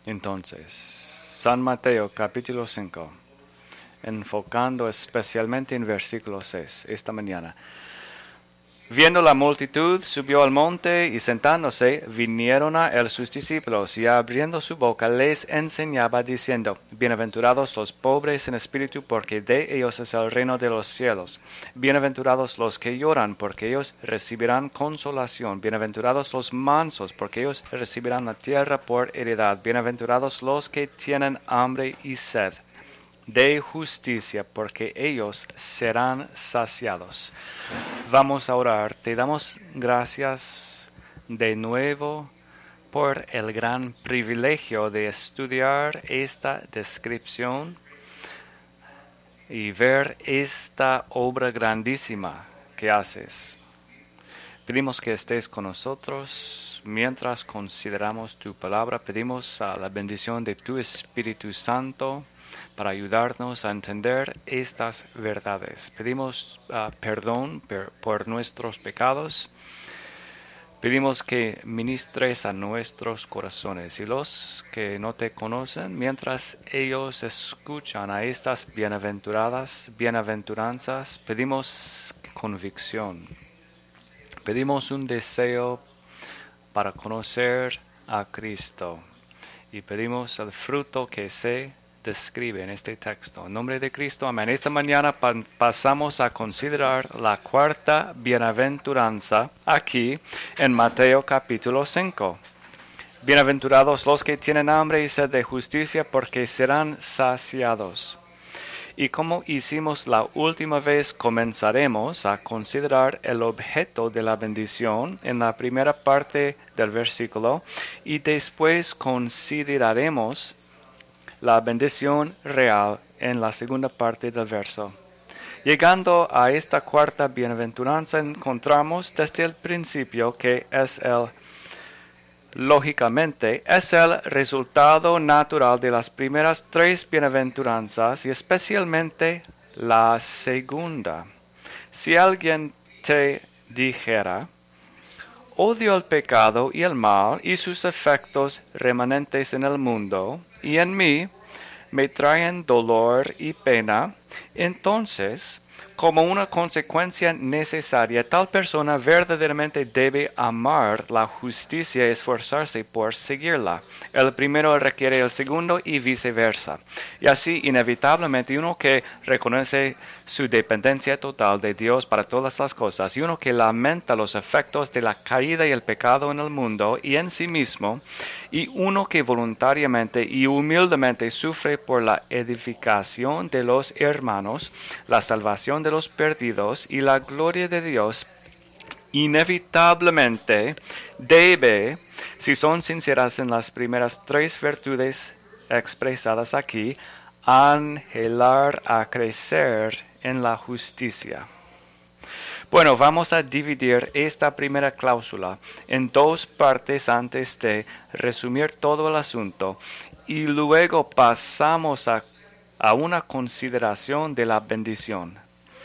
Entonces, San Mateo capítulo 5, enfocando especialmente en versículo 6, esta mañana. Viendo la multitud, subió al monte y sentándose, vinieron a él sus discípulos, y abriendo su boca les enseñaba diciendo, Bienaventurados los pobres en espíritu, porque de ellos es el reino de los cielos. Bienaventurados los que lloran, porque ellos recibirán consolación. Bienaventurados los mansos, porque ellos recibirán la tierra por heredad. Bienaventurados los que tienen hambre y sed de justicia, porque ellos serán saciados. Vamos a orar. Te damos gracias de nuevo por el gran privilegio de estudiar esta descripción y ver esta obra grandísima que haces. Pedimos que estés con nosotros mientras consideramos tu palabra. Pedimos la bendición de tu Espíritu Santo para ayudarnos a entender estas verdades. Pedimos perdón por nuestros pecados. Pedimos que ministres a nuestros corazones y los que no te conocen, mientras ellos escuchan a estas bienaventuranzas, pedimos convicción. Pedimos un deseo para conocer a Cristo y pedimos el fruto que se describe en este texto. En nombre de Cristo, amén. Esta mañana pasamos a considerar la cuarta bienaventuranza aquí en Mateo capítulo 5. Bienaventurados los que tienen hambre y sed de justicia, porque serán saciados. Y como hicimos la última vez, comenzaremos a considerar el objeto de la bendición en la primera parte del versículo y después consideraremos la bendición real en la segunda parte del verso. Llegando a esta cuarta bienaventuranza, encontramos desde el principio que lógicamente, es el resultado natural de las primeras tres bienaventuranzas y especialmente la segunda. Si alguien te dijera, odio el pecado y el mal y sus efectos remanentes en el mundo, y en mí me traen dolor y pena, entonces, como una consecuencia necesaria, tal persona verdaderamente debe amar la justicia y esforzarse por seguirla. El primero requiere el segundo y viceversa. Y así, inevitablemente, uno que reconoce su dependencia total de Dios para todas las cosas y uno que lamenta los efectos de la caída y el pecado en el mundo y en sí mismo, y uno que voluntariamente y humildemente sufre por la edificación de los hermanos, la salvación de los perdidos y la gloria de Dios, inevitablemente debe, si son sinceras en las primeras tres virtudes expresadas aquí, anhelar a crecer en la justicia. Bueno, vamos a dividir esta primera cláusula en dos partes antes de resumir todo el asunto y luego pasamos a una consideración de la bendición.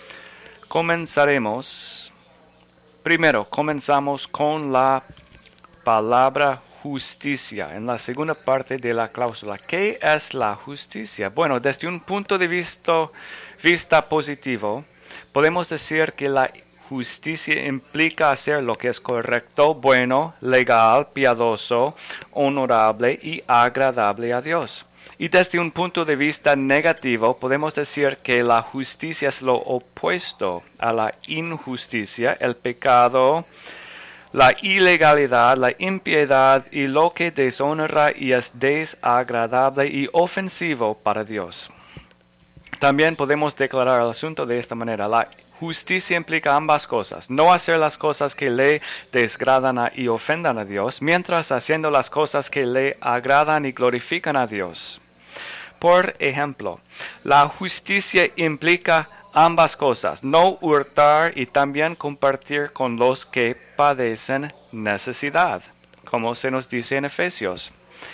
Comenzamos con la palabra justicia en la segunda parte de la cláusula. ¿Qué es la justicia? Bueno, desde un punto de vista positivo, podemos decir que la justicia implica hacer lo que es correcto, bueno, legal, piadoso, honorable y agradable a Dios. Y desde un punto de vista negativo, podemos decir que la justicia es lo opuesto a la injusticia, el pecado, la ilegalidad, la impiedad y lo que deshonra y es desagradable y ofensivo para Dios. También podemos declarar el asunto de esta manera. La justicia implica ambas cosas. No hacer las cosas que le desagradan y ofendan a Dios, mientras haciendo las cosas que le agradan y glorifican a Dios. Por ejemplo, la justicia implica ambas cosas. No hurtar y también compartir con los que padecen necesidad, como se nos dice en Efesios.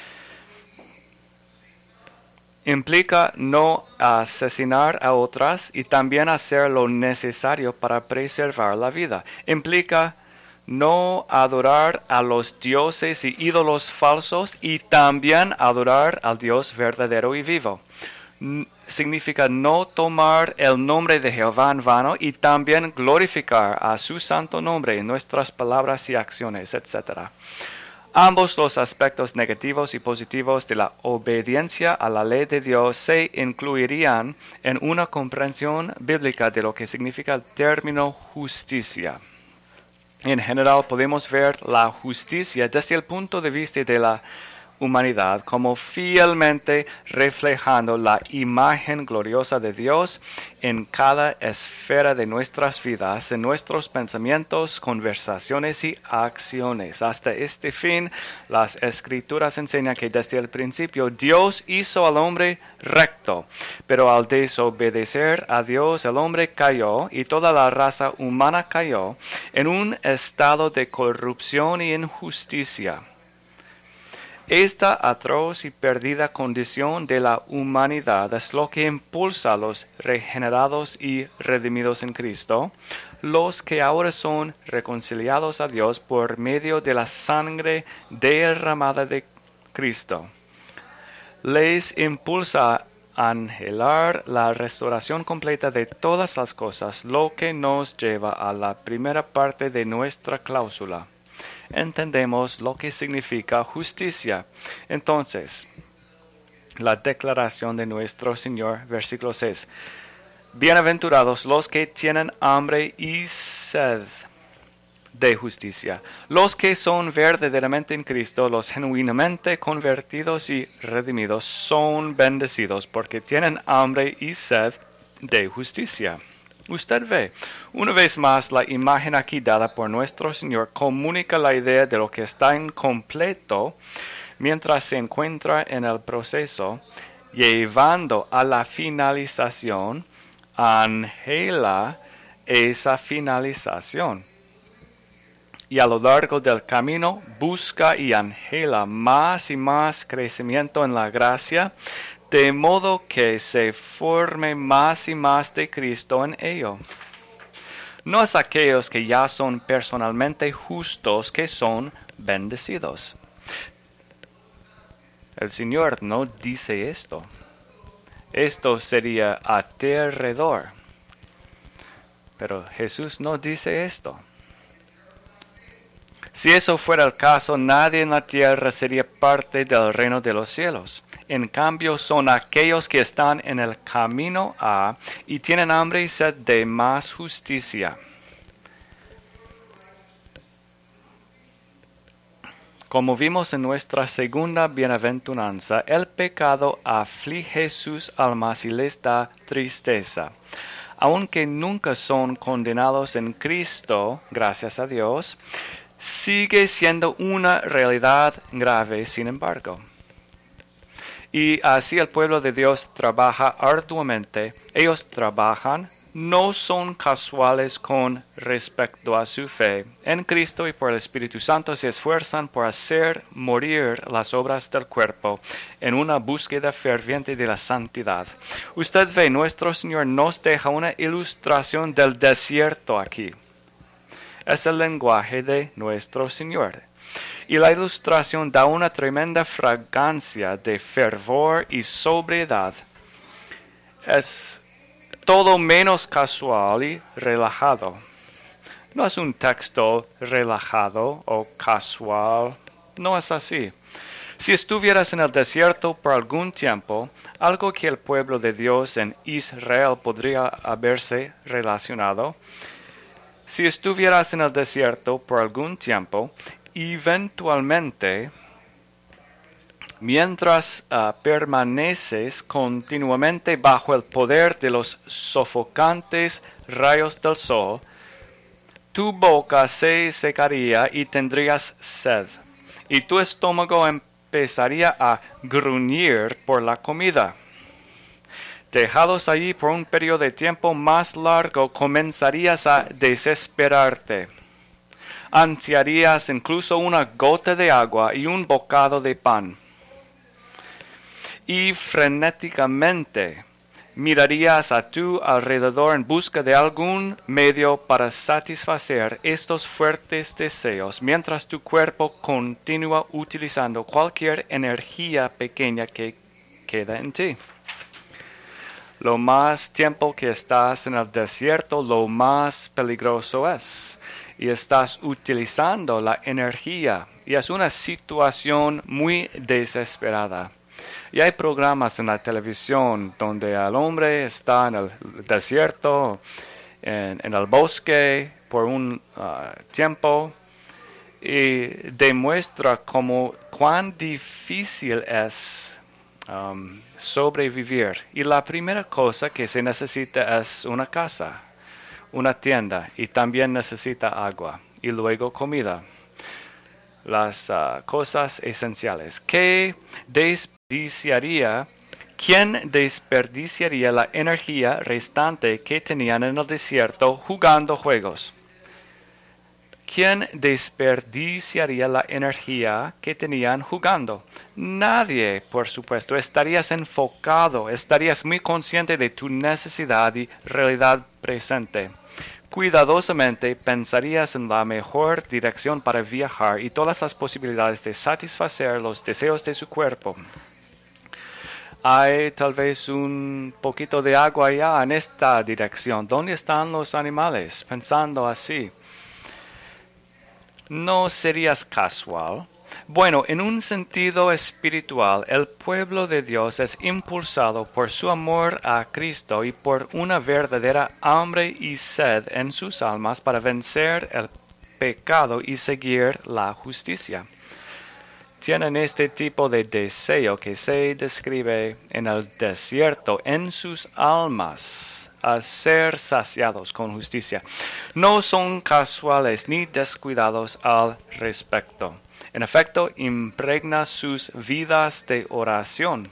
Implica no asesinar a otras y también hacer lo necesario para preservar la vida. Implica no adorar a los dioses y ídolos falsos y también adorar al Dios verdadero y vivo. Significa no tomar el nombre de Jehová en vano y también glorificar a su santo nombre en nuestras palabras y acciones, etc. Ambos los aspectos negativos y positivos de la obediencia a la ley de Dios se incluirían en una comprensión bíblica de lo que significa el término justicia. En general podemos ver la justicia desde el punto de vista de la humanidad como fielmente reflejando la imagen gloriosa de Dios en cada esfera de nuestras vidas, en nuestros pensamientos, conversaciones y acciones. Hasta este fin, las Escrituras enseñan que desde el principio Dios hizo al hombre recto, pero al desobedecer a Dios el hombre cayó y toda la raza humana cayó en un estado de corrupción y injusticia. Esta atroz y perdida condición de la humanidad es lo que impulsa a los regenerados y redimidos en Cristo, los que ahora son reconciliados a Dios por medio de la sangre derramada de Cristo. Les impulsa a anhelar la restauración completa de todas las cosas, lo que nos lleva a la primera parte de nuestra cláusula. Entendemos lo que significa justicia. Entonces, la declaración de nuestro Señor, versículo 6. Bienaventurados los que tienen hambre y sed de justicia, los que son verdaderamente en Cristo, los genuinamente convertidos y redimidos, son bendecidos porque tienen hambre y sed de justicia. Usted ve, una vez más, la imagen aquí dada por nuestro Señor comunica la idea de lo que está incompleto mientras se encuentra en el proceso, llevando a la finalización, anhela esa finalización. Y a lo largo del camino busca y anhela más y más crecimiento en la gracia, de modo que se forme más y más de Cristo en ello. No es aquellos que ya son personalmente justos que son bendecidos. El Señor no dice esto. Esto sería aterrador. Pero Jesús no dice esto. Si eso fuera el caso, nadie en la tierra sería parte del reino de los cielos. En cambio, son aquellos que están en el camino a y tienen hambre y sed de más justicia. Como vimos en nuestra segunda bienaventuranza, el pecado aflige sus almas y les da tristeza. Aunque nunca son condenados en Cristo, gracias a Dios, sigue siendo una realidad grave, sin embargo. Y así el pueblo de Dios trabaja arduamente. Ellos trabajan, no son casuales con respecto a su fe. En Cristo y por el Espíritu Santo se esfuerzan por hacer morir las obras del cuerpo en una búsqueda ferviente de la santidad. Usted ve, nuestro Señor nos deja una ilustración del desierto aquí. Es el lenguaje de nuestro Señor. Y la ilustración da una tremenda fragancia de fervor y sobriedad. Es todo menos casual y relajado. No es un texto relajado o casual. No es así. Si estuvieras en el desierto por algún tiempo, algo que el pueblo de Dios en Israel podría haberse relacionado. Si estuvieras en el desierto por algún tiempo, eventualmente, mientras permaneces continuamente bajo el poder de los sofocantes rayos del sol, tu boca se secaría y tendrías sed, y tu estómago empezaría a gruñir por la comida. Dejados allí por un periodo de tiempo más largo, comenzarías a desesperarte. Ansiarías incluso una gota de agua y un bocado de pan. Y frenéticamente Mirarías a tu alrededor en busca de algún medio para satisfacer estos fuertes deseos, mientras tu cuerpo continúa utilizando cualquier energía pequeña que queda en ti. Lo más tiempo que estás en el desierto, lo más peligroso es. Y estás utilizando la energía. Y es una situación muy desesperada. Y hay programas en la televisión donde el hombre está en el desierto, en el bosque por un tiempo y demuestra cuán difícil es sobrevivir. Y la primera cosa que se necesita es una casa, una tienda y también necesita agua y luego comida. Las cosas esenciales. ¿Quién desperdiciaría la energía restante que tenían en el desierto jugando juegos? ¿Quién desperdiciaría la energía que tenían jugando? Nadie, por supuesto. Estarías enfocado, estarías muy consciente de tu necesidad y realidad presente. Cuidadosamente pensarías en la mejor dirección para viajar y todas las posibilidades de satisfacer los deseos de su cuerpo. Hay tal vez un poquito de agua allá en esta dirección. ¿Dónde están los animales? Pensando así. ¿No serías casual? Bueno, en un sentido espiritual, el pueblo de Dios es impulsado por su amor a Cristo y por una verdadera hambre y sed en sus almas para vencer el pecado y seguir la justicia. Tienen este tipo de deseo que se describe en el desierto en sus almas a ser saciados con justicia. No son casuales ni descuidados al respecto. En efecto, impregna sus vidas de oración.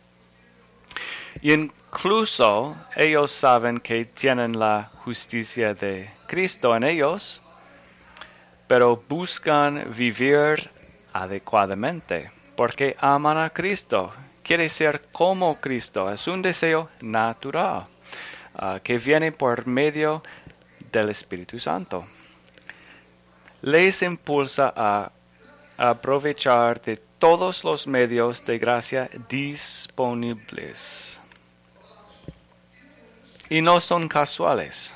Incluso ellos saben que tienen la justicia de Cristo en ellos, pero buscan vivir adecuadamente, porque aman a Cristo. Quiere ser como Cristo. Es un deseo natural que viene por medio del Espíritu Santo. Les impulsa a aprovechar de todos los medios de gracia disponibles. Y no son casuales.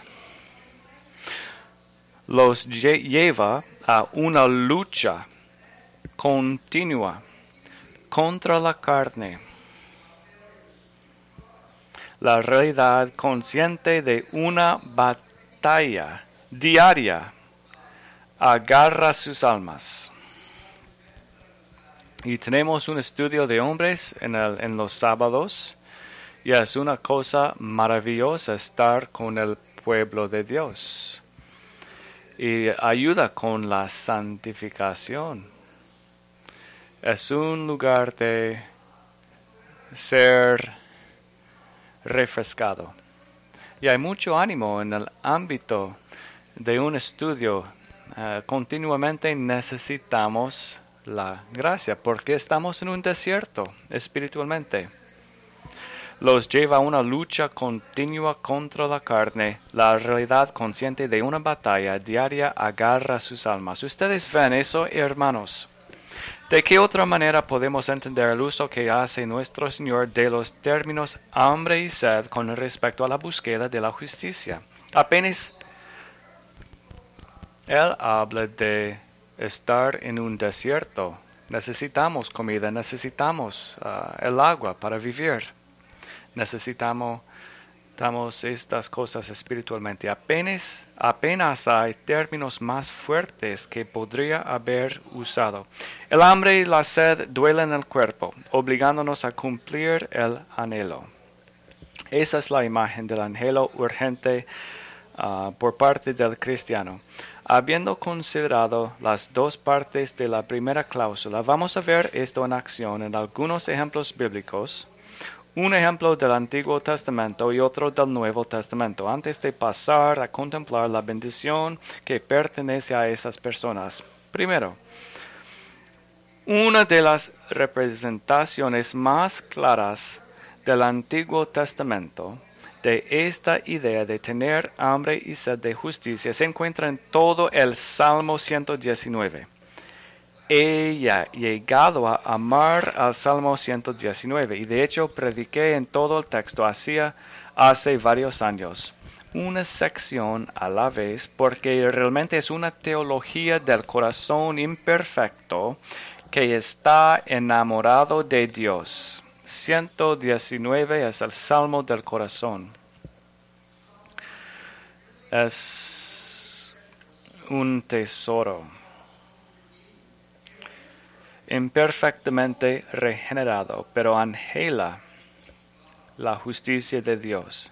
Los lleva a una lucha continua contra la carne. La realidad consciente de una batalla diaria agarra sus almas. Y tenemos un estudio de hombres en los sábados. Y es una cosa maravillosa estar con el pueblo de Dios. Y ayuda con la santificación. Es un lugar de ser refrescado. Y hay mucho ánimo en el ámbito de un estudio. Continuamente necesitamos la gracia porque estamos en un desierto espiritualmente. Los lleva a una lucha continua contra la carne. La realidad consciente de una batalla diaria agarra sus almas. ¿Ustedes ven eso, hermanos? ¿De qué otra manera podemos entender el uso que hace nuestro Señor de los términos hambre y sed con respecto a la búsqueda de la justicia? Apenas Él habla de estar en un desierto. Necesitamos comida, necesitamos el agua para vivir. Necesitamos estas cosas espiritualmente. Apenas hay términos más fuertes que podría haber usado. El hambre y la sed duelen el cuerpo, obligándonos a cumplir el anhelo. Esa es la imagen del anhelo urgente por parte del cristiano. Habiendo considerado las dos partes de la primera cláusula, vamos a ver esto en acción en algunos ejemplos bíblicos. Un ejemplo del Antiguo Testamento y otro del Nuevo Testamento, antes de pasar a contemplar la bendición que pertenece a esas personas. Primero, una de las representaciones más claras del Antiguo Testamento de esta idea de tener hambre y sed de justicia se encuentra en todo el Salmo 119. He llegado a amar al Salmo 119 y de hecho prediqué en todo el texto hace varios años, una sección a la vez, porque realmente es una teología del corazón imperfecto que está enamorado de Dios. 119 es el Salmo del corazón. Es un tesoro. Imperfectamente regenerado, pero anhela la justicia de Dios.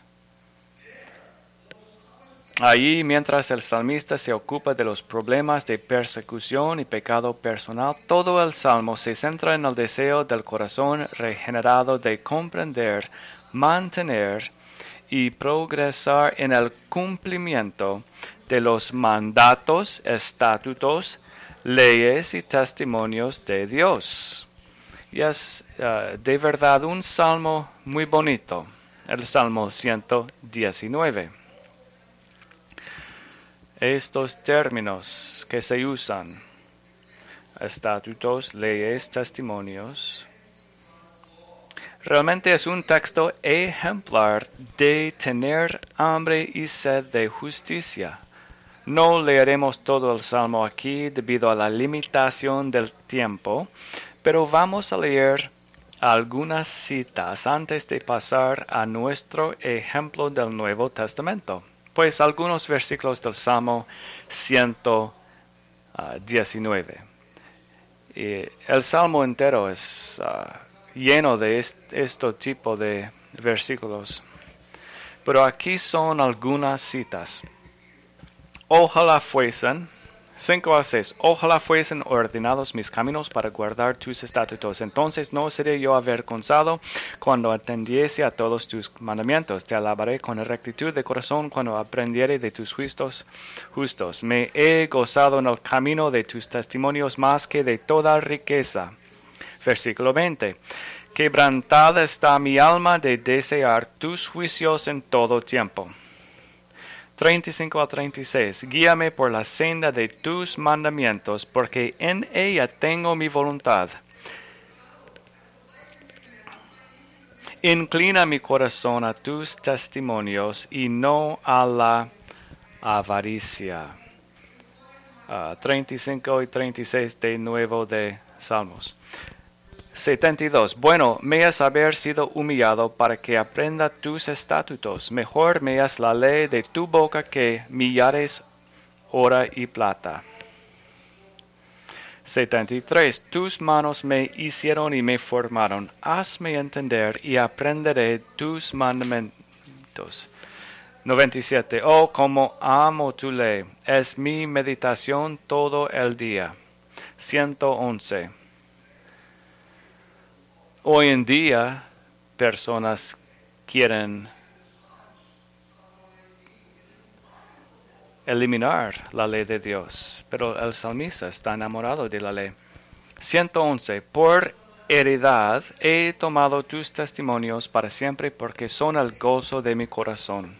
Allí, mientras el salmista se ocupa de los problemas de persecución y pecado personal, todo el salmo se centra en el deseo del corazón regenerado de comprender, mantener y progresar en el cumplimiento de los mandatos, estatutos, leyes y testimonios de Dios. Y es de verdad un salmo muy bonito, el Salmo 119. Estos términos que se usan, estatutos, leyes, testimonios, realmente es un texto ejemplar de tener hambre y sed de justicia. No leeremos todo el Salmo aquí debido a la limitación del tiempo, pero vamos a leer algunas citas antes de pasar a nuestro ejemplo del Nuevo Testamento. Pues algunos versículos del Salmo 119. El Salmo entero es lleno de este tipo de versículos. Pero aquí son algunas citas. Ojalá fuesen, 5 a 6, ojalá fuesen ordenados mis caminos para guardar tus estatutos. Entonces no seré yo avergonzado cuando atendiese a todos tus mandamientos. Te alabaré con rectitud de corazón cuando aprendiere de tus juicios justos. Me he gozado en el camino de tus testimonios más que de toda riqueza. Versículo 20. Quebrantada está mi alma de desear tus juicios en todo tiempo. 35 a 36. Guíame por la senda de tus mandamientos, porque en ella tengo mi voluntad. Inclina mi corazón a tus testimonios y no a la avaricia. 35 y 36 de nuevo de Salmos. 72. Bueno me es haber sido humillado para que aprenda tus estatutos. Mejor me es la ley de tu boca que millares oro y plata. 73. Tus manos me hicieron y me formaron. Hazme entender y aprenderé tus mandamientos. 97. Oh, cómo amo tu ley. Es mi meditación todo el día. 111. Hoy en día, personas quieren eliminar la ley de Dios, pero el salmista está enamorado de la ley. 111. Por heredad he tomado tus testimonios para siempre, porque son el gozo de mi corazón.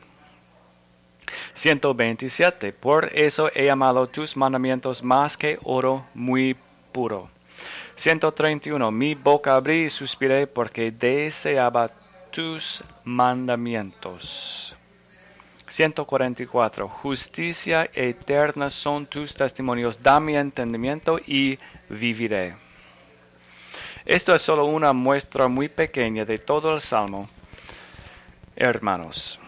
127. Por eso he amado tus mandamientos más que oro muy puro. 131. Mi boca abrí y suspiré porque deseaba tus mandamientos. 144. Justicia eterna son tus testimonios. Dame entendimiento y viviré. Esto es solo una muestra muy pequeña de todo el Salmo, hermanos.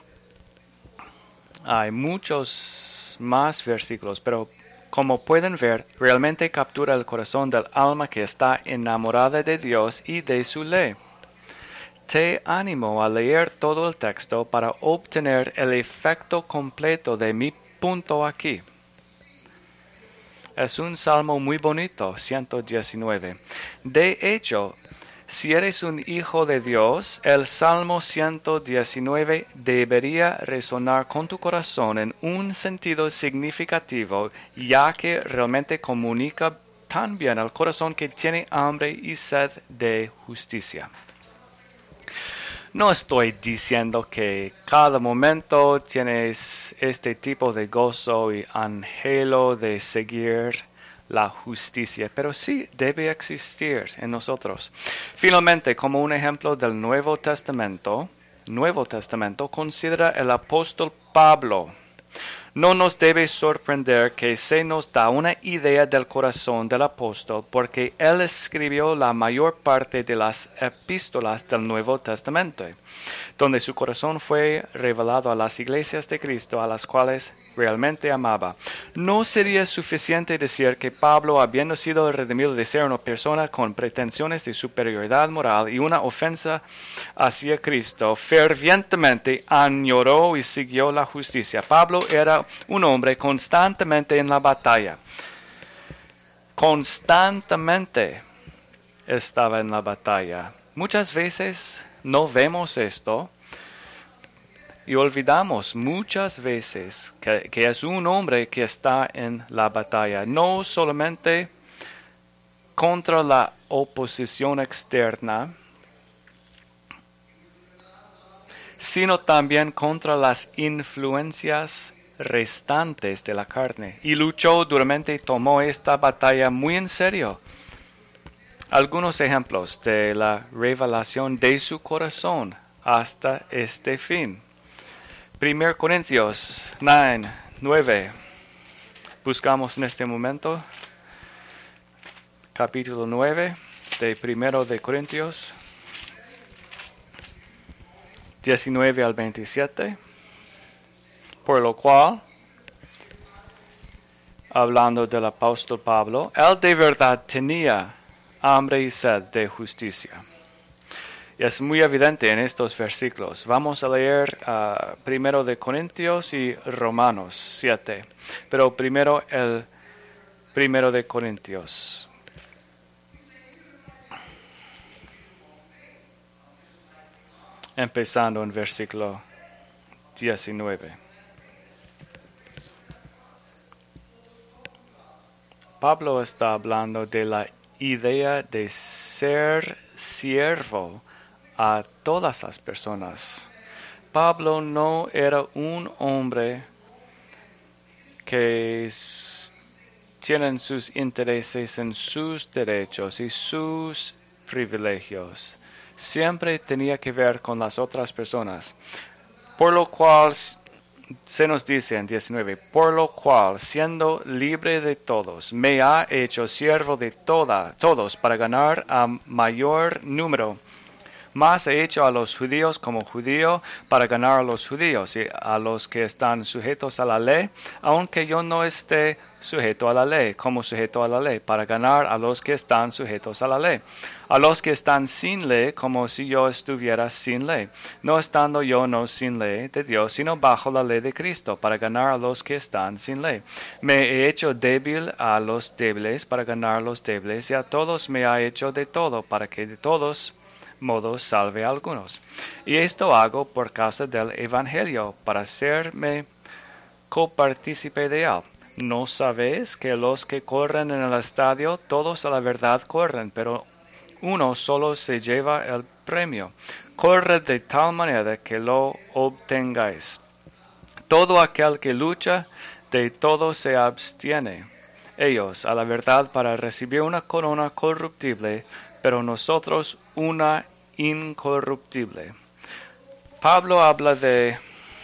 Hay muchos más versículos, pero como pueden ver, realmente captura el corazón del alma que está enamorada de Dios y de su ley. Te animo a leer todo el texto para obtener el efecto completo de mi punto aquí. Es un salmo muy bonito, 119. De hecho, si eres un hijo de Dios, el Salmo 119 debería resonar con tu corazón en un sentido significativo, ya que realmente comunica tan bien al corazón que tiene hambre y sed de justicia. No estoy diciendo que cada momento tienes este tipo de gozo y anhelo de seguir la justicia, pero sí debe existir en nosotros. Finalmente, como un ejemplo del Nuevo Testamento, considera el apóstol Pablo. No nos debe sorprender que se nos da una idea del corazón del apóstol porque él escribió la mayor parte de las epístolas del Nuevo Testamento, donde su corazón fue revelado a las iglesias de Cristo a las cuales realmente amaba. No sería suficiente decir que Pablo, habiendo sido redimido de ser una persona con pretensiones de superioridad moral y una ofensa hacia Cristo, fervientemente añoró y siguió la justicia. Pablo era un hombre constantemente en la batalla. Constantemente estaba en la batalla. Muchas veces no vemos esto y olvidamos muchas veces que es un hombre que está en la batalla, no solamente contra la oposición externa, sino también contra las influencias restantes de la carne. Y luchó duramente y tomó esta batalla muy en serio. Algunos ejemplos de la revelación de su corazón hasta este fin. 1 Corintios 9. Buscamos en este momento. Capítulo 9 de 1 de Corintios. 19 al 27. Por lo cual, hablando del apóstol Pablo, él de verdad tenía hambre y sed de justicia. Es muy evidente en estos versículos. Vamos a leer primero de Corintios y Romanos 7. Pero primero el primero de Corintios. Empezando en versículo 19. Pablo está hablando de la idea de ser siervo a todas las personas. Pablo no era un hombre que tiene sus intereses en sus derechos y sus privilegios. Siempre tenía que ver con las otras personas. Por lo cual se nos dice en 19, por lo cual, siendo libre de todos, me ha hecho siervo de todos para ganar a mayor número. Más he hecho a los judíos como judío para ganar a los judíos y a los que están sujetos a la ley, aunque yo no esté sujeto a la ley, como sujeto a la ley, para ganar a los que están sujetos a la ley. A los que están sin ley, como si yo estuviera sin ley, no estando yo no sin ley de Dios, sino bajo la ley de Cristo, para ganar a los que están sin ley. Me he hecho débil a los débiles para ganar a los débiles, y a todos me ha hecho de todo, para que de todos modos salve a algunos. Y esto hago por causa del Evangelio, para hacerme copartícipe de él. ¿No sabéis que los que corren en el estadio, todos a la verdad corren, pero uno solo se lleva el premio? Corred de tal manera que lo obtengáis. Todo aquel que lucha, de todo se abstiene. Ellos a la verdad para recibir una corona corruptible, pero nosotros una incorruptible. Pablo habla de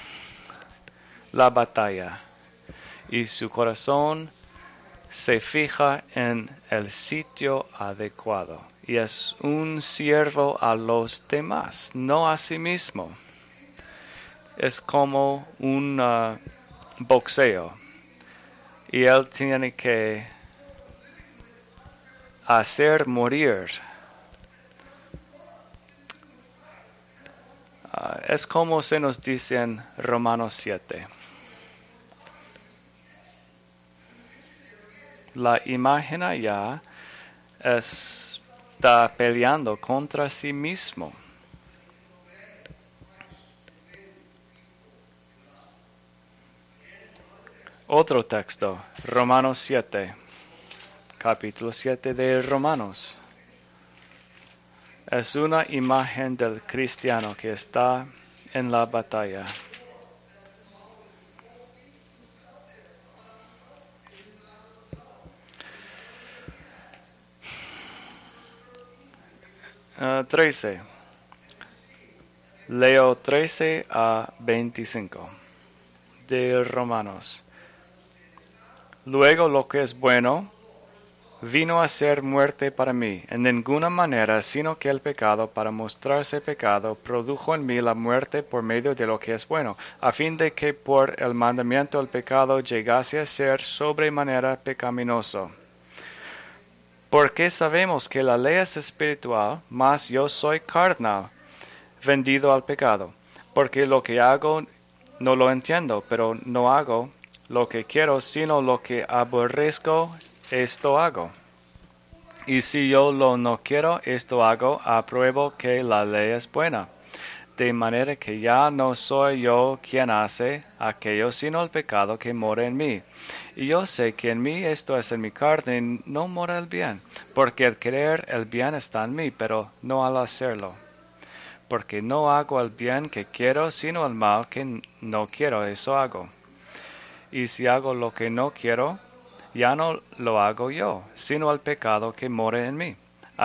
la batalla y su corazón se fija en el sitio adecuado y es un siervo a los demás, no a sí mismo. Es como un boxeo y él tiene que hacer morir. Es como se nos dice en Romanos 7. La imagen allá está peleando contra sí mismo. Otro texto, Romanos 7, capítulo 7 de Romanos. Es una imagen del cristiano que está en la batalla. Trece. Leo 13 a 25 de Romanos. Luego lo que es bueno vino a ser muerte para mí, en ninguna manera, sino que el pecado, para mostrarse pecado, produjo en mí la muerte por medio de lo que es bueno, a fin de que por el mandamiento el pecado llegase a ser sobremanera pecaminoso. Porque sabemos que la ley es espiritual, mas yo soy carnal, vendido al pecado. Porque lo que hago no lo entiendo, pero no hago lo que quiero, sino lo que aborrezco, esto hago. Y si yo lo no quiero, esto hago, apruebo que la ley es buena. De manera que ya no soy yo quien hace aquello, sino el pecado que mora en mí. Y yo sé que en mí, esto es en mi carne, no mora el bien, porque el querer el bien está en mí, pero no al hacerlo. Porque no hago el bien que quiero, sino el mal que no quiero, eso hago. Y si hago lo que no quiero, ya no lo hago yo, sino el pecado que mora en mí.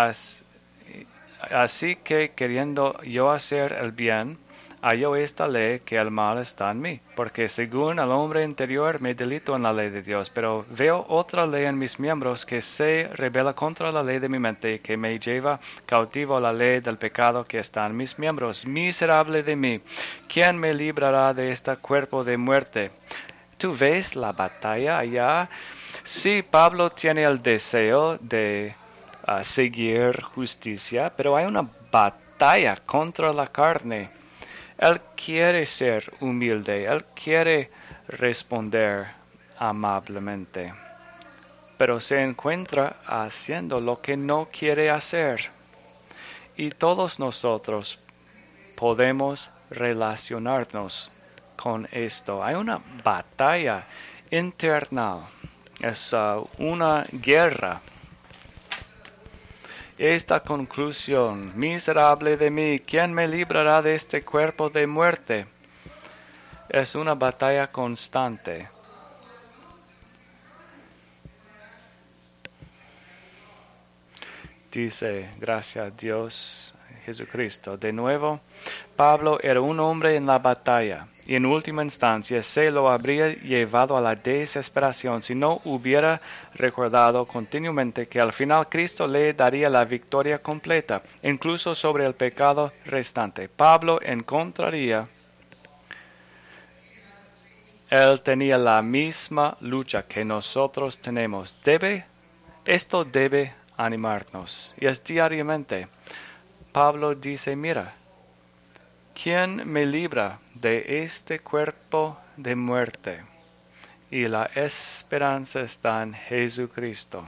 Así que queriendo yo hacer el bien, hallo esta ley que el mal está en mí, porque según el hombre interior me delito en la ley de Dios, pero veo otra ley en mis miembros que se rebela contra la ley de mi mente, que me lleva cautivo a la ley del pecado que está en mis miembros. Miserable de mí, ¿quién me librará de este cuerpo de muerte? ¿Tú ves la batalla allá? Sí, Pablo tiene el deseo de seguir justicia, pero hay una batalla contra la carne. Él quiere ser humilde, él quiere responder amablemente, pero se encuentra haciendo lo que no quiere hacer. Y todos nosotros podemos relacionarnos con esto. Hay una batalla interna, es una guerra. Esta conclusión, miserable de mí, ¿quién me librará de este cuerpo de muerte? Es una batalla constante. Dice, gracias a Dios Jesucristo. De nuevo, Pablo era un hombre en la batalla, y en última instancia se lo habría llevado a la desesperación si no hubiera recordado continuamente que al final Cristo le daría la victoria completa, incluso sobre el pecado restante. Pablo encontraría, él tenía la misma lucha que nosotros tenemos. Esto debe animarnos, y es diariamente. Pablo dice, mira, ¿quién me libra de este cuerpo de muerte? Y la esperanza está en Jesucristo.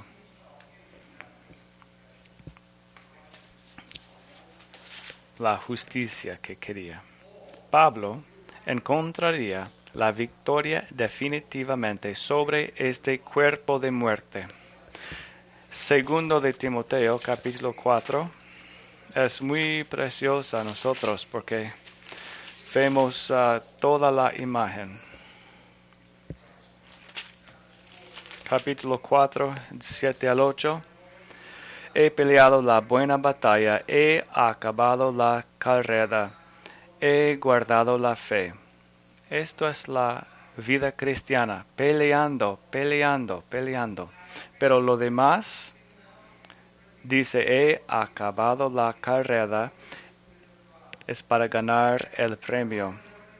La justicia que quería. Pablo encontraría la victoria definitivamente sobre este cuerpo de muerte. Segundo de Timoteo, capítulo 4. Es muy preciosa a nosotros porque vemos toda la imagen. Capítulo 4, 7 al 8. He peleado la buena batalla, he acabado la carrera, he guardado la fe. Esto es la vida cristiana, peleando. Pero lo demás, dice, he acabado la carrera, es para ganar el premio.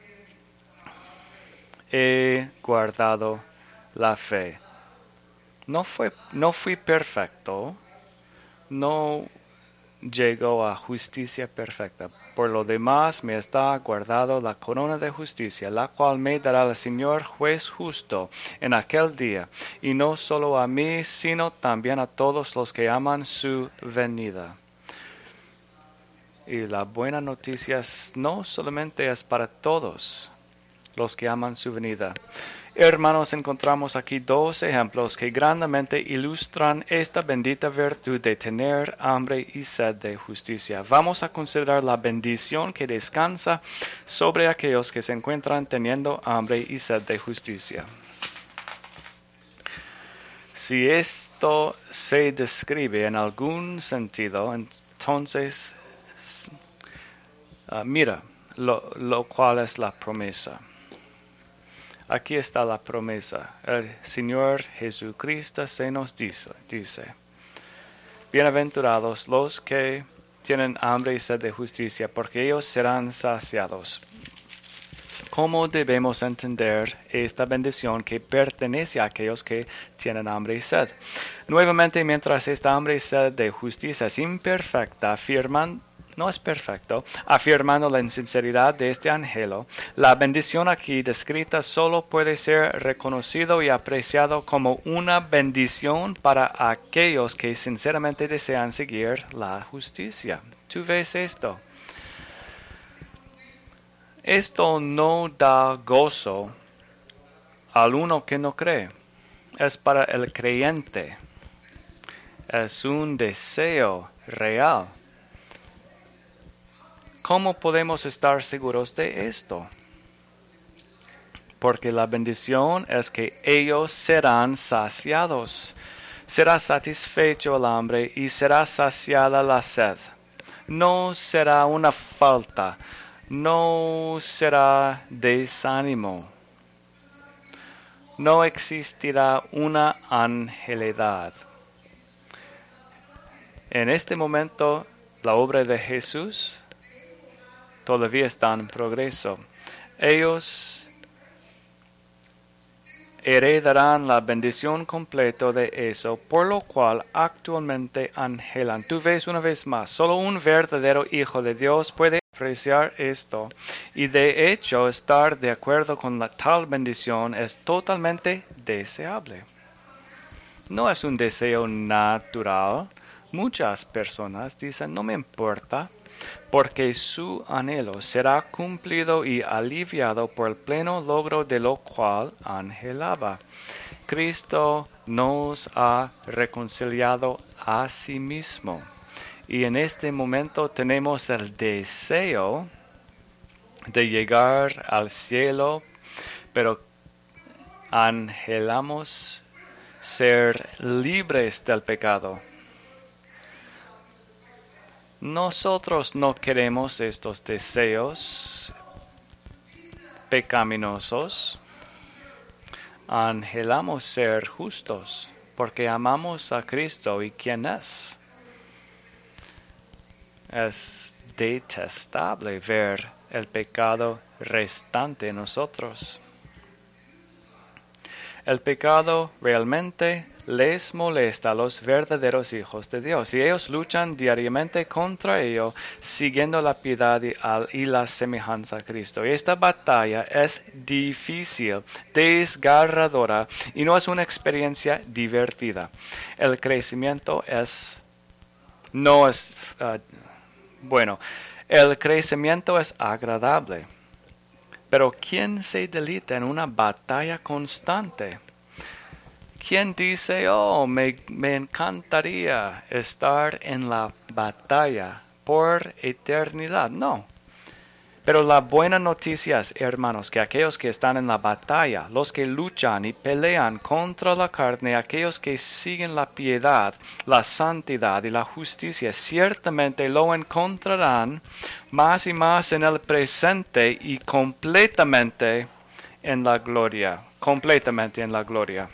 He guardado la fe. No fui perfecto, no llegó a justicia perfecta. Por lo demás me está guardado la corona de justicia, la cual me dará el Señor juez justo en aquel día, y no solo a mí, sino también a todos los que aman su venida. Y la buena noticia no solamente es para todos los que aman su venida. Hermanos, encontramos aquí dos ejemplos que grandemente ilustran esta bendita virtud de tener hambre y sed de justicia. Vamos a considerar la bendición que descansa sobre aquellos que se encuentran teniendo hambre y sed de justicia. Si esto se describe en algún sentido, entonces mira lo cual es la promesa. Aquí está la promesa. El Señor Jesucristo se nos dice, bienaventurados los que tienen hambre y sed de justicia, porque ellos serán saciados. ¿Cómo debemos entender esta bendición que pertenece a aquellos que tienen hambre y sed? Nuevamente, mientras esta hambre y sed de justicia es imperfecta, no es perfecto, afirmando la insinceridad de este anhelo, la bendición aquí descrita solo puede ser reconocido y apreciado como una bendición para aquellos que sinceramente desean seguir la justicia. ¿Tú ves esto? Esto no da gozo al uno que no cree. Es para el creyente. Es un deseo real. ¿Cómo podemos estar seguros de esto? Porque la bendición es que ellos serán saciados. Será satisfecho el hambre y será saciada la sed. No será una falta. No será desánimo. No existirá una angelidad. En este momento, la obra de Jesús todavía está en progreso. Ellos heredarán la bendición completa de eso, por lo cual actualmente anhelan. Tú ves una vez más, solo un verdadero hijo de Dios puede apreciar esto, y de hecho estar de acuerdo con la tal bendición es totalmente deseable. No es un deseo natural. Muchas personas dicen, no me importa, porque su anhelo será cumplido y aliviado por el pleno logro de lo cual anhelaba. Cristo nos ha reconciliado a sí mismo. Y en este momento tenemos el deseo de llegar al cielo, pero anhelamos ser libres del pecado. Nosotros no queremos estos deseos pecaminosos. Anhelamos ser justos porque amamos a Cristo. ¿Y quién es? Es detestable ver el pecado restante en nosotros. El pecado realmente les molesta a los verdaderos hijos de Dios y ellos luchan diariamente contra ello, siguiendo la piedad y la semejanza a Cristo. Y esta batalla es difícil, desgarradora y no es una experiencia divertida. El crecimiento el crecimiento es agradable. Pero ¿quién se deleita en una batalla constante? ¿Quién dice, me encantaría estar en la batalla por eternidad? No. Pero la buena noticia es, hermanos, que aquellos que están en la batalla, los que luchan y pelean contra la carne, aquellos que siguen la piedad, la santidad y la justicia, ciertamente lo encontrarán más y más en el presente y completamente en la gloria. Completamente en la gloria.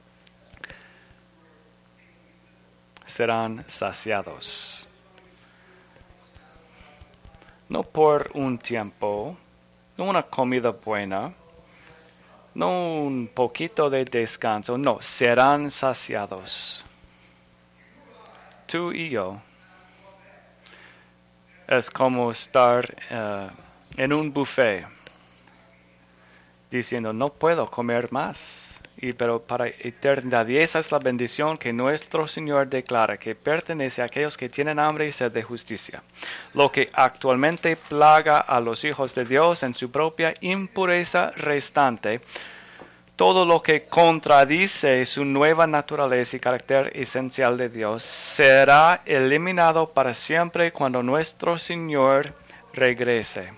Serán saciados. No por un tiempo, no una comida buena, no un poquito de descanso, no, serán saciados. Tú y yo. Es como estar en un buffet diciendo, no puedo comer más. Pero para eternidad. Y esa es la bendición que nuestro Señor declara, que pertenece a aquellos que tienen hambre y sed de justicia. Lo que actualmente plaga a los hijos de Dios en su propia impureza restante, Todo lo que contradice su nueva naturaleza y carácter esencial de Dios será eliminado para siempre cuando nuestro Señor regrese.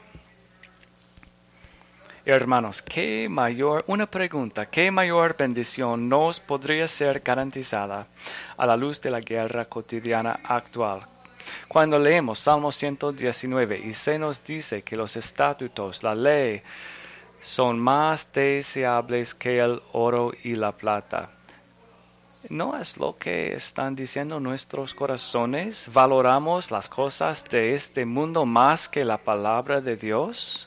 Hermanos, una pregunta, ¿qué mayor bendición nos podría ser garantizada a la luz de la guerra cotidiana actual? Cuando leemos Salmo 119 y se nos dice que los estatutos, la ley, son más deseables que el oro y la plata. ¿No es lo que están diciendo nuestros corazones? ¿Valoramos las cosas de este mundo más que la palabra de Dios?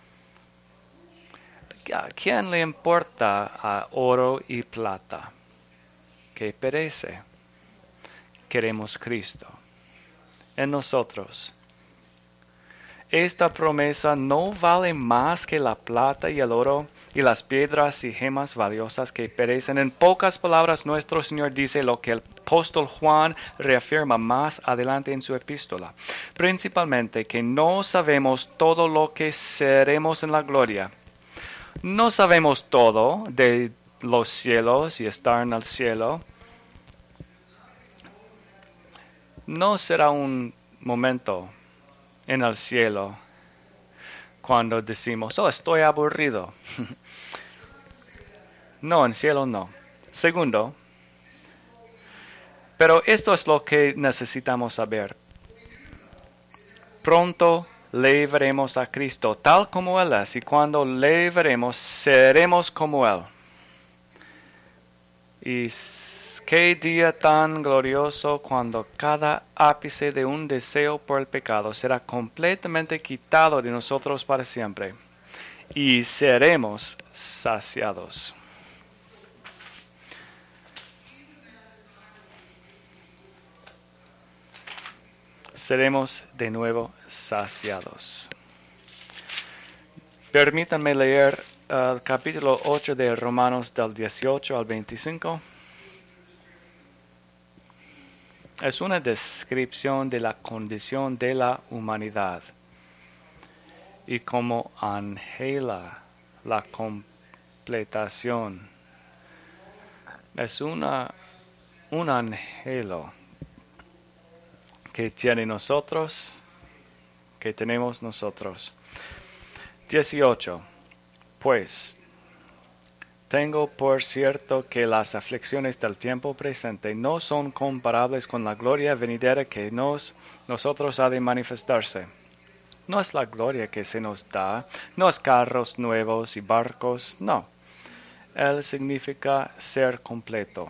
¿A quién le importa a oro y plata? Que perece. Queremos Cristo en nosotros. Esta promesa no vale más que la plata y el oro y las piedras y gemas valiosas que perecen. En pocas palabras, nuestro Señor dice lo que el apóstol Juan reafirma más adelante en su epístola. Principalmente que no sabemos todo lo que seremos en la gloria. No sabemos todo de los cielos y estar en el cielo. No será un momento en el cielo cuando decimos, estoy aburrido. No, en el cielo no. Segundo, pero esto es lo que necesitamos saber. Pronto le veremos a Cristo tal como Él es, y cuando le veremos, seremos como Él. Y qué día tan glorioso cuando cada ápice de un deseo por el pecado será completamente quitado de nosotros para siempre y seremos saciados. Seremos de nuevo saciados. Permítanme leer el capítulo 8 de Romanos del 18 al 25. Es una descripción de la condición de la humanidad y cómo anhela la completación. Es un anhelo que tiene nosotros, que tenemos nosotros. 18. Pues tengo por cierto que las aflicciones del tiempo presente no son comparables con la gloria venidera que nosotros ha de manifestarse. No es la gloria que se nos da, no es carros nuevos y barcos, no. Él significa ser completo,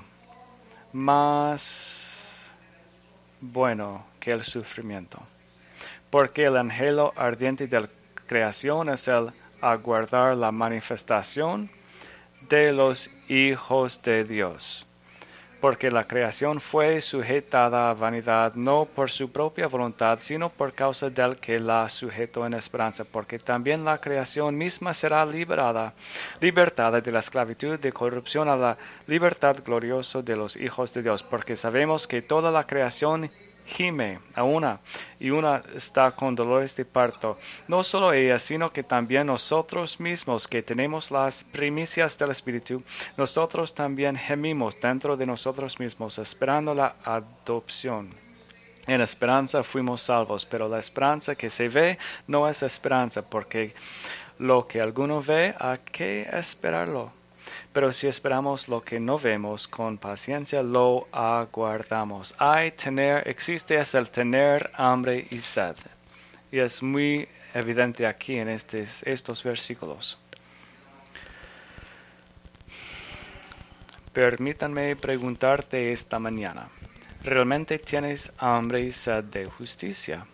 más bueno que el sufrimiento. Porque el anhelo ardiente de la creación es el aguardar la manifestación de los hijos de Dios. Porque la creación fue sujetada a vanidad no por su propia voluntad, sino por causa del que la sujetó en esperanza, porque también la creación misma será libertada de la esclavitud de corrupción a la libertad gloriosa de los hijos de Dios, porque sabemos que toda la creación gime a una está con dolores de parto. No solo ella, sino que también nosotros mismos que tenemos las primicias del Espíritu, nosotros también gemimos dentro de nosotros mismos, esperando la adopción. En esperanza fuimos salvos, pero la esperanza que se ve no es esperanza, porque lo que alguno ve, ¿a qué esperarlo? Pero si esperamos lo que no vemos, con paciencia lo aguardamos. Existe es el tener hambre y sed. Y es muy evidente aquí en estos versículos. Permítanme preguntarte esta mañana, ¿realmente tienes hambre y sed de justicia?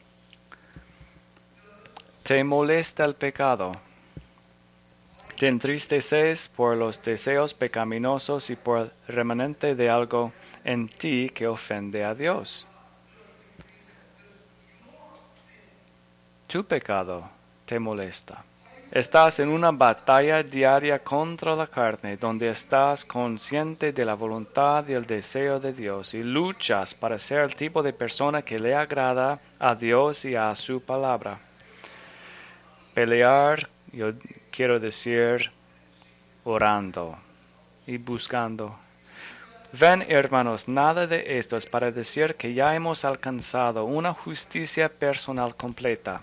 ¿Te molesta el pecado? ¿Te entristeces por los deseos pecaminosos y por el remanente de algo en ti que ofende a Dios? Tu pecado te molesta. Estás en una batalla diaria contra la carne, donde estás consciente de la voluntad y el deseo de Dios y luchas para ser el tipo de persona que le agrada a Dios y a su palabra. Pelear, yo quiero decir, orando y buscando. Ven, hermanos, nada de esto es para decir que ya hemos alcanzado una justicia personal completa.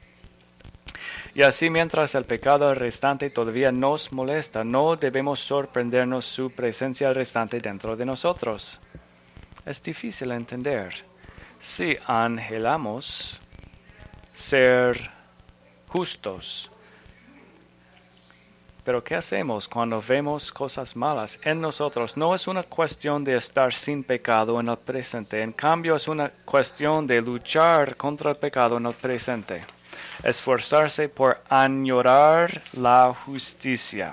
Y así, mientras el pecado restante todavía nos molesta, no debemos sorprendernos su presencia restante dentro de nosotros. Es difícil entender. Si anhelamos ser justos, pero ¿qué hacemos cuando vemos cosas malas en nosotros? No es una cuestión de estar sin pecado en el presente. En cambio, es una cuestión de luchar contra el pecado en el presente. Esforzarse por añorar la justicia.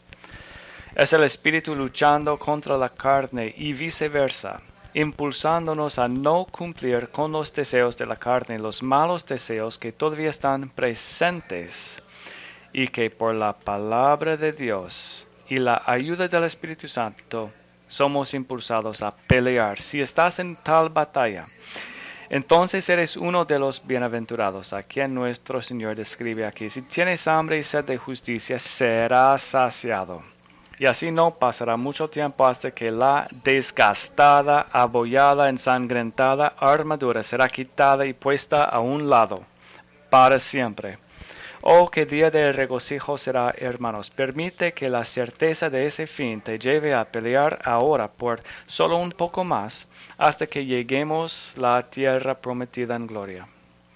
Es el Espíritu luchando contra la carne y viceversa, impulsándonos a no cumplir con los deseos de la carne, los malos deseos que todavía están presentes y que por la palabra de Dios y la ayuda del Espíritu Santo somos impulsados a pelear. Si estás en tal batalla, entonces eres uno de los bienaventurados, a quien nuestro Señor describe aquí. Si tienes hambre y sed de justicia, serás saciado. Y así no pasará mucho tiempo hasta que la desgastada, abollada, ensangrentada armadura será quitada y puesta a un lado para siempre. Oh, qué día de regocijo será, hermanos. Permite que la certeza de ese fin te lleve a pelear ahora por solo un poco más, hasta que lleguemos a la tierra prometida en gloria.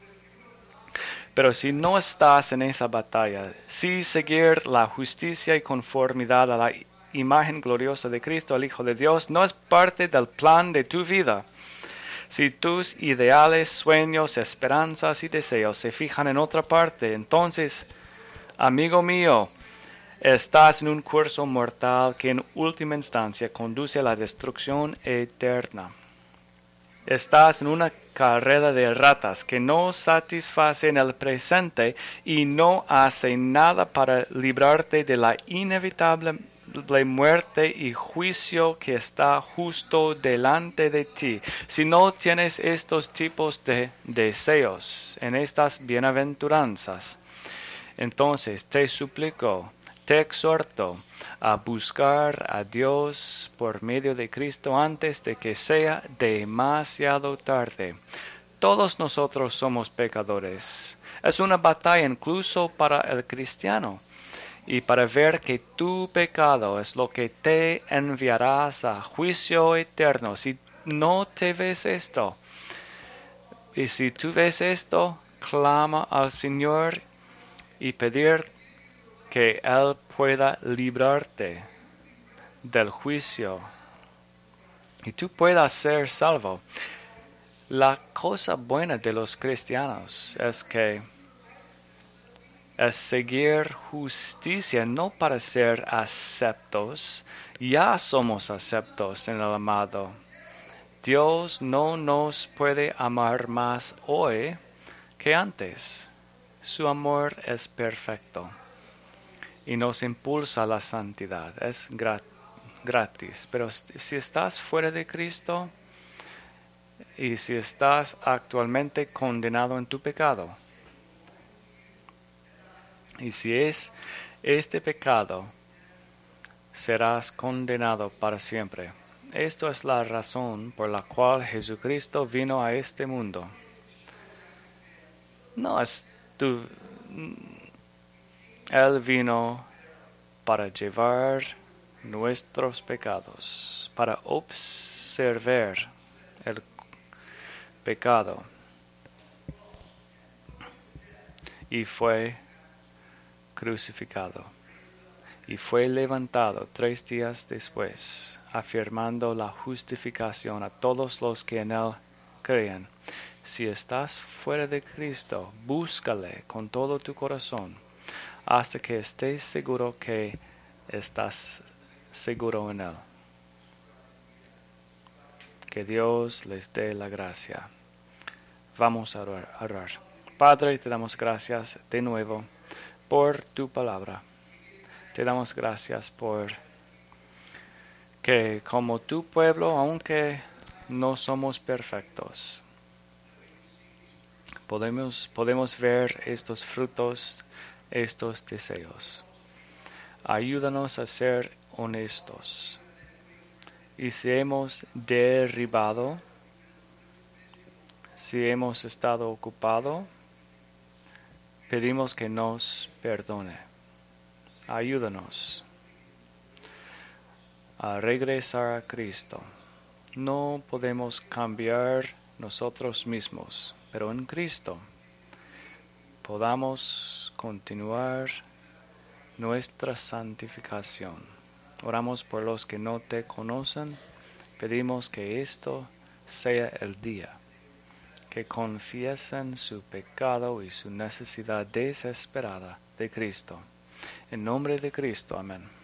Pero si no estás en esa batalla, si seguir la justicia y conformidad a la imagen gloriosa de Cristo, el Hijo de Dios, no es parte del plan de tu vida, si tus ideales, sueños, esperanzas y deseos se fijan en otra parte, entonces, amigo mío, estás en un curso mortal que en última instancia conduce a la destrucción eterna. Estás en una carrera de ratas que no satisface en el presente y no hace nada para librarte de la inevitable muerte y juicio que está justo delante de ti. Si no tienes estos tipos de deseos en estas bienaventuranzas, entonces te suplico, te exhorto a buscar a Dios por medio de Cristo antes de que sea demasiado tarde. Todos nosotros somos pecadores. Es una batalla incluso para el cristiano. Y para ver que tu pecado es lo que te enviarás a juicio eterno. Si no te ves esto, y si tú ves esto, clama al Señor y pedir que Él pueda librarte del juicio y tú puedas ser salvo. La cosa buena de los cristianos es que es seguir justicia, no para ser aceptos. Ya somos aceptos en el amado. Dios no nos puede amar más hoy que antes. Su amor es perfecto y nos impulsa a la santidad. Es gratis. Pero si estás fuera de Cristo y si estás actualmente condenado en tu pecado, y si es este pecado, serás condenado para siempre. Esto es la razón por la cual Jesucristo vino a este mundo. No es tu... Él vino para llevar nuestros pecados, para observar el pecado. Y fue crucificado. Y fue levantado 3 días después, afirmando la justificación a todos los que en Él creen. Si estás fuera de Cristo, búscale con todo tu corazón, hasta que estés seguro que estás seguro en Él. Que Dios les dé la gracia. Vamos a orar. Padre, te damos gracias de nuevo por tu palabra. Te damos gracias por que como tu pueblo, aunque no somos perfectos, podemos ver estos frutos, estos deseos. Ayúdanos a ser honestos. Y si hemos derribado, si hemos estado ocupado, pedimos que nos perdone. Ayúdanos a regresar a Cristo. No podemos cambiar nosotros mismos, pero en Cristo podamos continuar nuestra santificación. Oramos por los que no te conocen. Pedimos que esto sea el día, que confiesen su pecado y su necesidad desesperada de Cristo. En nombre de Cristo, amén.